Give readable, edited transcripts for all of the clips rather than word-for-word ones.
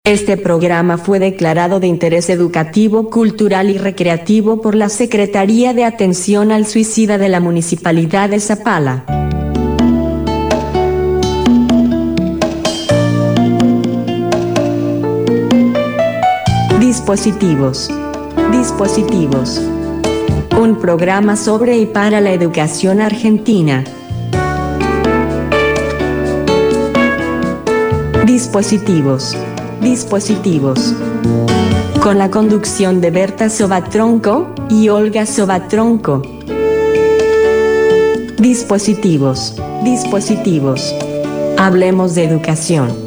Este programa fue declarado de interés educativo, cultural y recreativo por la Secretaría de Atención al Suicida de la Municipalidad de Zapala. Dispositivos. Un programa sobre y para la educación argentina. Dispositivos. Con la conducción de Berta Sobatronco y Olga Sobatronco. Dispositivos. Hablemos de educación.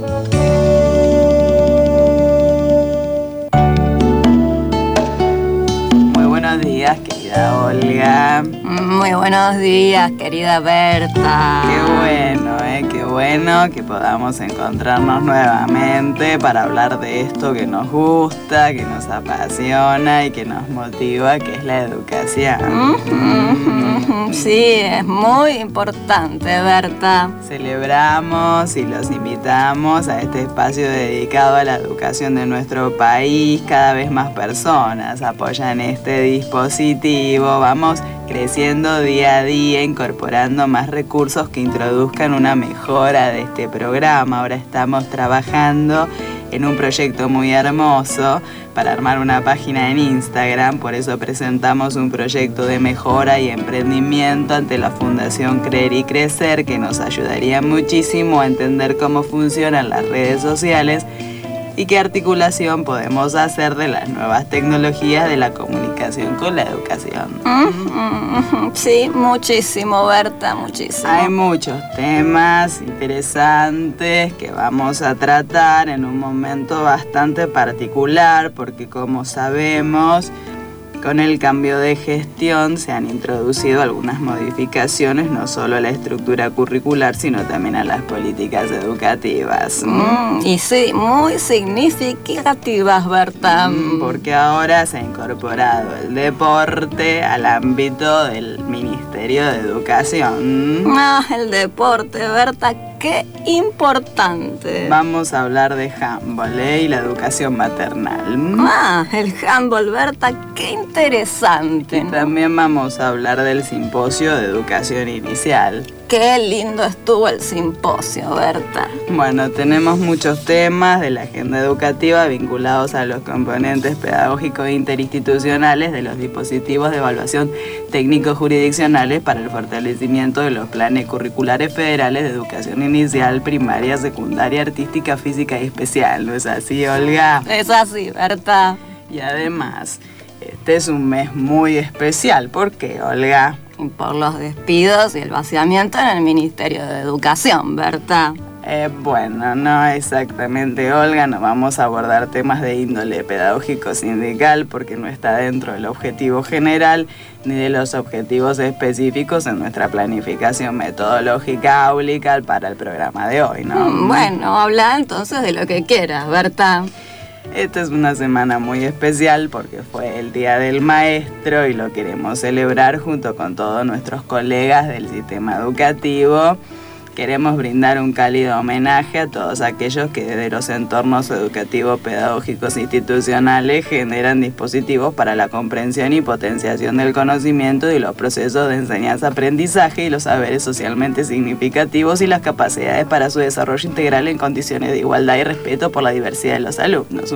Muy buenos días, querida Olga. Muy buenos días, querida Berta. Qué bueno que podamos encontrarnos nuevamente para hablar de esto que nos gusta, que nos apasiona y que nos motiva, que es la educación. Sí, es muy importante, Berta. Celebramos y los invitamos a este espacio dedicado a la educación de nuestro país. Cada vez más personas apoyan este dispositivo. Vamos creciendo día a día, incorporando más recursos que introduzcan una mejora de este programa. Ahora estamos trabajando en un proyecto muy hermoso para armar una página en Instagram, por eso presentamos un proyecto de mejora y emprendimiento ante la Fundación Creer y Crecer, que nos ayudaría muchísimo a entender cómo funcionan las redes sociales y qué articulación podemos hacer de las nuevas tecnologías de la comunicación con la educación. Sí, muchísimo, Berta, muchísimo. Hay muchos temas interesantes que vamos a tratar en un momento bastante particular, porque como sabemos, con el cambio de gestión se han introducido algunas modificaciones, no solo a la estructura curricular, sino también a las políticas educativas. Y sí, muy significativas, Berta. Porque ahora se ha incorporado el deporte al ámbito del Ministerio de Educación. El deporte, Berta, qué importante. Vamos a hablar de handball y la educación maternal. El handball, Berta, qué interesante. Y también vamos a hablar del simposio de educación inicial. Qué lindo estuvo el simposio, Berta. Bueno, tenemos muchos temas de la agenda educativa vinculados a los componentes pedagógicos interinstitucionales de los dispositivos de evaluación técnico-jurisdiccionales para el fortalecimiento de los planes curriculares federales de educación inicial, primaria, secundaria, artística, física y especial. ¿No es así, Olga? Es así, Berta. Y además, este es un mes muy especial. ¿Por qué, Olga? Y por los despidos y el vaciamiento en el Ministerio de Educación, Berta. Bueno, no exactamente, Olga, no vamos a abordar temas de índole pedagógico sindical porque no está dentro del objetivo general ni de los objetivos específicos en nuestra planificación metodológica áulica para el programa de hoy, ¿no? Bueno, habla entonces de lo que quieras, Berta. Esta es una semana muy especial porque fue el Día del Maestro y lo queremos celebrar junto con todos nuestros colegas del sistema educativo. Queremos brindar un cálido homenaje a todos aquellos que desde los entornos educativos, pedagógicos e institucionales generan dispositivos para la comprensión y potenciación del conocimiento y los procesos de enseñanza-aprendizaje y los saberes socialmente significativos y las capacidades para su desarrollo integral en condiciones de igualdad y respeto por la diversidad de los alumnos.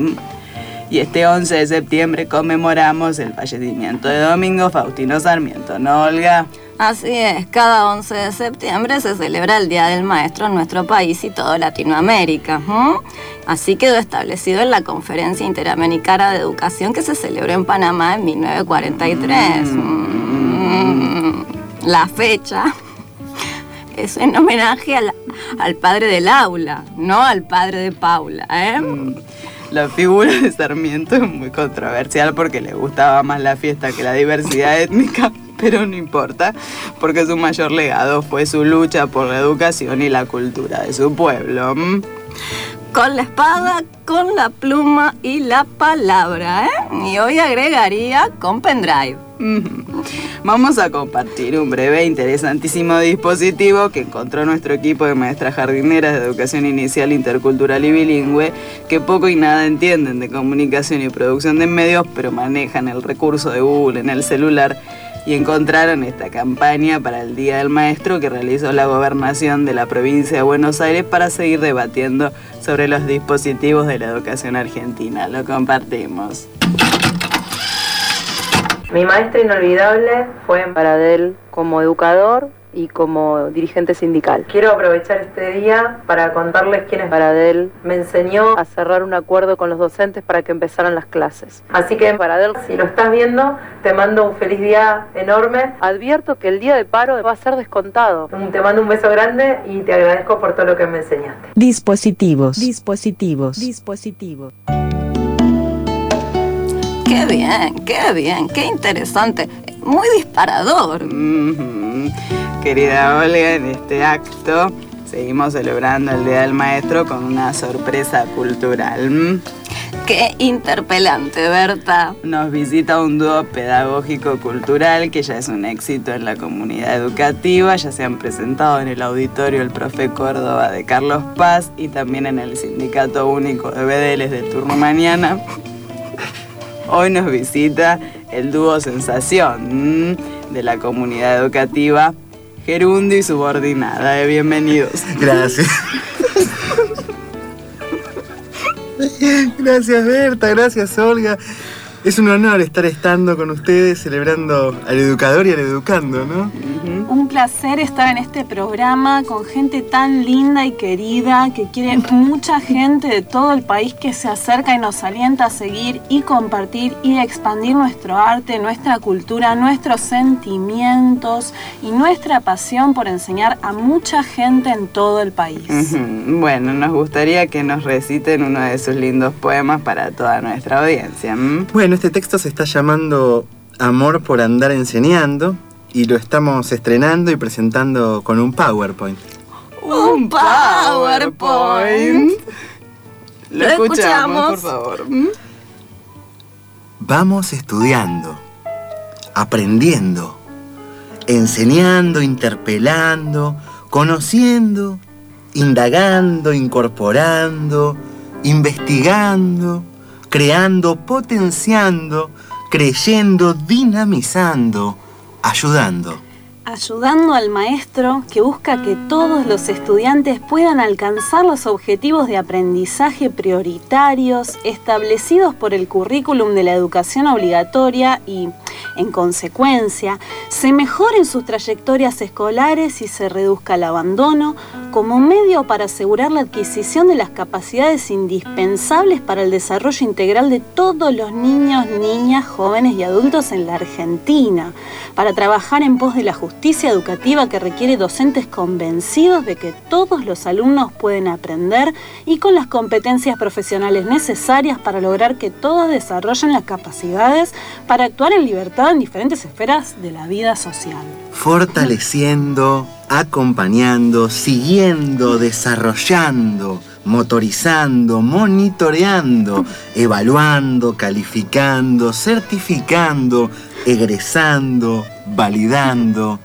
Y este 11 de septiembre conmemoramos el fallecimiento de Domingo Faustino Sarmiento, ¿no, Olga? Así es, cada 11 de septiembre se celebra el Día del Maestro en nuestro país y toda Latinoamérica. Así quedó establecido en la Conferencia Interamericana de Educación que se celebró en Panamá en 1943. La fecha es en homenaje al padre del aula, no al padre de Paula, La figura de Sarmiento es muy controversial porque le gustaba más la fiesta que la diversidad étnica, pero no importa, porque su mayor legado fue su lucha por la educación y la cultura de su pueblo. Con la espada, con la pluma y la palabra, Y hoy agregaría con pendrive. Vamos a compartir un breve e interesantísimo dispositivo que encontró nuestro equipo de maestras jardineras de educación inicial, intercultural y bilingüe, que poco y nada entienden de comunicación y producción de medios, pero manejan el recurso de Google en el celular, y encontraron esta campaña para el Día del Maestro que realizó la Gobernación de la provincia de Buenos Aires para seguir debatiendo sobre los dispositivos de la educación argentina. Lo compartimos. Mi maestra inolvidable fue Baradel como educador y como dirigente sindical. Quiero aprovechar este día para contarles quién es Baradel. Me enseñó a cerrar un acuerdo con los docentes para que empezaran las clases. Así que, Baradel, si lo estás viendo, te mando un feliz día enorme. Advierto que el día de paro va a ser descontado. Te mando un beso grande y te agradezco por todo lo que me enseñaste. Dispositivos. Qué bien, qué interesante, muy disparador. Querida Olga, en este acto seguimos celebrando el Día del Maestro con una sorpresa cultural. Qué interpelante, Berta. Nos visita un dúo pedagógico-cultural que ya es un éxito en la comunidad educativa. Ya se han presentado en el auditorio El Profe Córdoba de Carlos Paz y también en el Sindicato Único de BDLs de Turno Mañana. Hoy nos visita el dúo Sensación de la comunidad educativa Gerundio y Subordinada. Bienvenidos. Gracias. Gracias, Berta, gracias, Olga. Es un honor estar estando con ustedes, celebrando al educador y al educando, ¿no? Un placer estar en este programa con gente tan linda y querida que quiere mucha gente de todo el país que se acerca y nos alienta a seguir y compartir y expandir nuestro arte, nuestra cultura, nuestros sentimientos y nuestra pasión por enseñar a mucha gente en todo el país. Bueno, nos gustaría que nos reciten uno de sus lindos poemas para toda nuestra audiencia. Bueno, este texto se está llamando Amor por andar enseñando y lo estamos estrenando y presentando con un PowerPoint. ¡Un PowerPoint! Lo escuchamos, por favor. Vamos estudiando, aprendiendo, enseñando, interpelando, conociendo, indagando, incorporando, investigando, creando, potenciando, creyendo, dinamizando, ayudando. Ayudando al maestro que busca que todos los estudiantes puedan alcanzar los objetivos de aprendizaje prioritarios establecidos por el currículum de la educación obligatoria y, en consecuencia, se mejoren sus trayectorias escolares y se reduzca el abandono como medio para asegurar la adquisición de las capacidades indispensables para el desarrollo integral de todos los niños, niñas, jóvenes y adultos en la Argentina, para trabajar en pos de la justicia educativa que requiere docentes convencidos de que todos los alumnos pueden aprender y con las competencias profesionales necesarias para lograr que todos desarrollen las capacidades para actuar en libertad en diferentes esferas de la vida social. Fortaleciendo, acompañando, siguiendo, desarrollando, motorizando, monitoreando, evaluando, calificando, certificando, egresando, validando,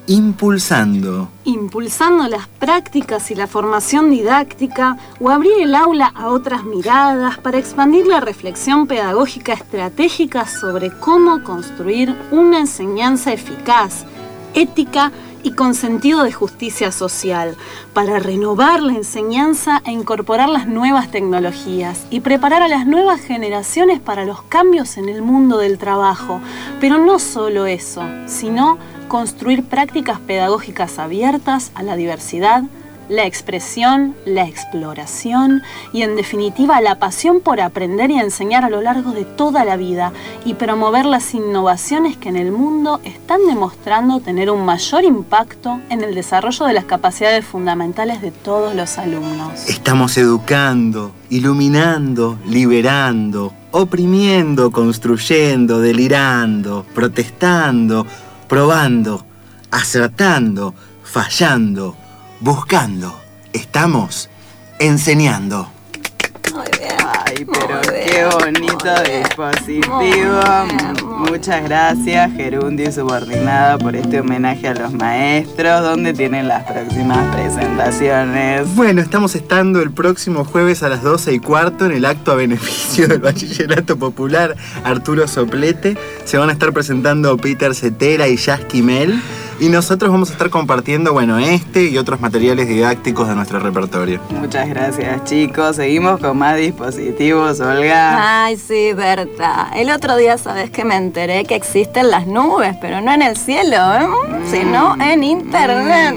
impulsando. Impulsando las prácticas y la formación didáctica o abrir el aula a otras miradas para expandir la reflexión pedagógica estratégica sobre cómo construir una enseñanza eficaz, ética y con sentido de justicia social, para renovar la enseñanza e incorporar las nuevas tecnologías y preparar a las nuevas generaciones para los cambios en el mundo del trabajo. Pero no solo eso, sino construir prácticas pedagógicas abiertas a la diversidad, la expresión, la exploración y, en definitiva, la pasión por aprender y enseñar a lo largo de toda la vida y promover las innovaciones que en el mundo están demostrando tener un mayor impacto en el desarrollo de las capacidades fundamentales de todos los alumnos. Estamos educando, iluminando, liberando, oprimiendo, construyendo, delirando, protestando, probando, acertando, fallando, buscando. Estamos enseñando. Muy bien. Ay, pero Muy bien, qué bonito muy bien. dispositivo. Muy bien. Muchas gracias, Gerundi Subordinada, por este homenaje a los maestros. ¿Dónde tienen las próximas presentaciones? Bueno, estamos estando el próximo jueves a las 12:15 en el acto a beneficio del Bachillerato Popular Arturo Soplete. Se van a estar presentando Peter Cetera y Yasky Mel. Y nosotros vamos a estar compartiendo, bueno, este y otros materiales didácticos de nuestro repertorio. Muchas gracias, chicos. Seguimos con más dispositivos, Olga. Ay, sí, Berta. El otro día, ¿sabes que me enteré que existen las nubes, pero no en el cielo, sino en internet?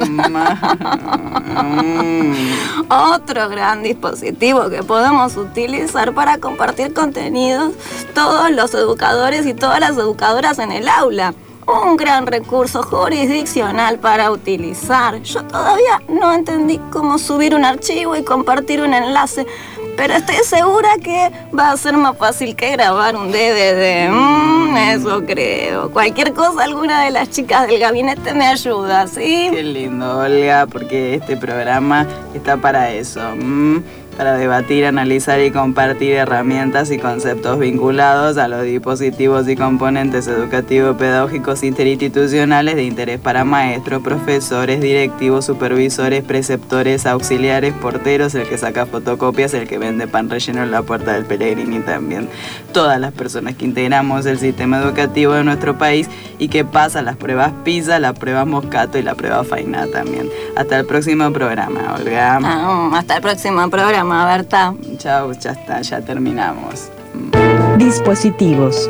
Otro gran dispositivo que podemos utilizar para compartir contenidos todos los educadores y todas las educadoras en el aula. Un gran recurso jurisdiccional para utilizar. Yo todavía no entendí cómo subir un archivo y compartir un enlace, pero estoy segura que va a ser más fácil que grabar un DVD. Eso creo. Cualquier cosa, alguna de las chicas del gabinete me ayuda, ¿sí? Qué lindo, Olga, porque este programa está para eso. Para debatir, analizar y compartir herramientas y conceptos vinculados a los dispositivos y componentes educativo-pedagógicos interinstitucionales de interés para maestros, profesores, directivos, supervisores, preceptores, auxiliares, porteros, el que saca fotocopias, el que vende pan relleno en la puerta del Pellegrini también. Todas las personas que integramos el sistema educativo de nuestro país y que pasan las pruebas PISA, las pruebas Moscato y la prueba Fainá también. Hasta el próximo programa, Olga. Hasta el próximo programa, Berta. Chao, ya está, ya terminamos. Dispositivos.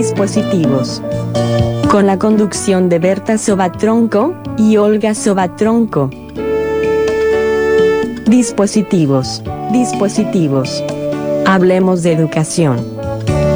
Con la conducción de Berta Sobatronco y Olga Sobatronco. Dispositivos. Hablemos de educación.